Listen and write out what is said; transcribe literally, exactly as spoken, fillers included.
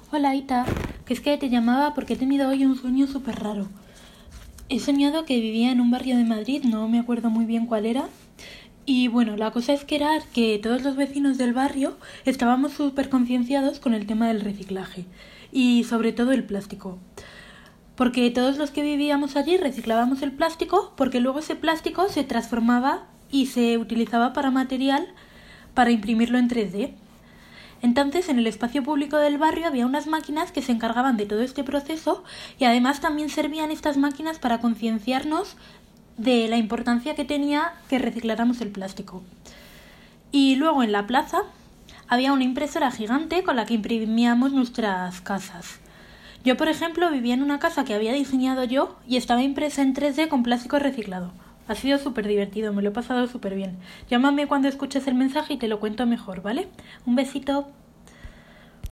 Hola, Ita, que es que te llamaba porque he tenido hoy un sueño súper raro. He soñado que vivía en un barrio de Madrid, no me acuerdo muy bien cuál era. Y bueno, la cosa es que era que todos los vecinos del barrio estábamos súper concienciados con el tema del reciclaje y sobre todo el plástico. Porque todos los que vivíamos allí reciclábamos el plástico porque luego ese plástico se transformaba y se utilizaba para material para imprimirlo en tres D. Entonces, en el espacio público del barrio había unas máquinas que se encargaban de todo este proceso y además también servían estas máquinas para concienciarnos de la importancia que tenía que recicláramos el plástico. Y luego en la plaza había una impresora gigante con la que imprimíamos nuestras casas. Yo, por ejemplo, vivía en una casa que había diseñado yo y estaba impresa en tres D con plástico reciclado. Ha sido súper divertido, me lo he pasado súper bien. Llámame cuando escuches el mensaje y te lo cuento mejor, ¿vale? Un besito.